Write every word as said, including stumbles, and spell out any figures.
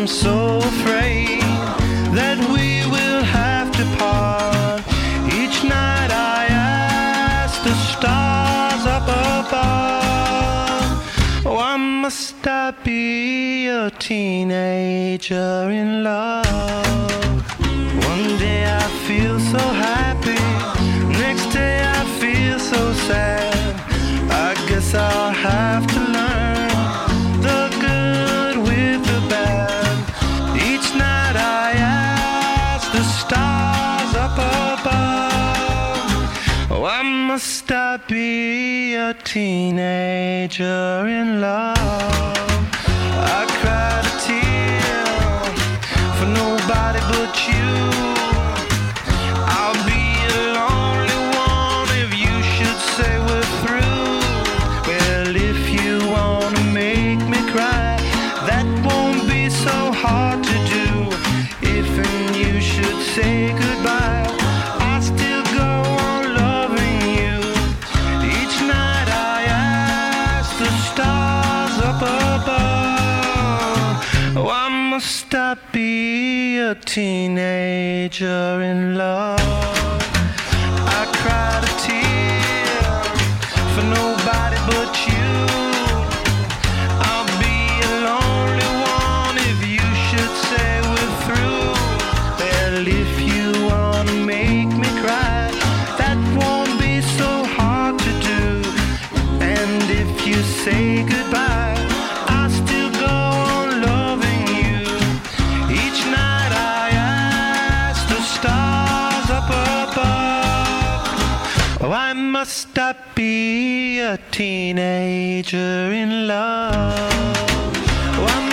I'm so afraid that we will have to part. Each night I ask the stars up above, why must I be a teenager in love? One day I feel so happy, next day I feel so sad. I guess I'll have to learn the good with the bad. Each night I ask the stars up above, why must I be a teenager in love? I cried a tear for nobody but you. I'll be a lonely one if you should say we're through. Well, if you wanna make me cry, that won't be so hard to do. If and you should say goodbye, I still go on loving you. Each night I ask the stars up above, why must I be a teenager in love? I cried a tear for nobody but you. I'll be a lonely one if you should say we're through. Well, if you wanna make me cry, that won't be so hard to do. And if you say goodbye, I still go on loving you. Each night I ask the stars up above, why must I be a teenager in love? Why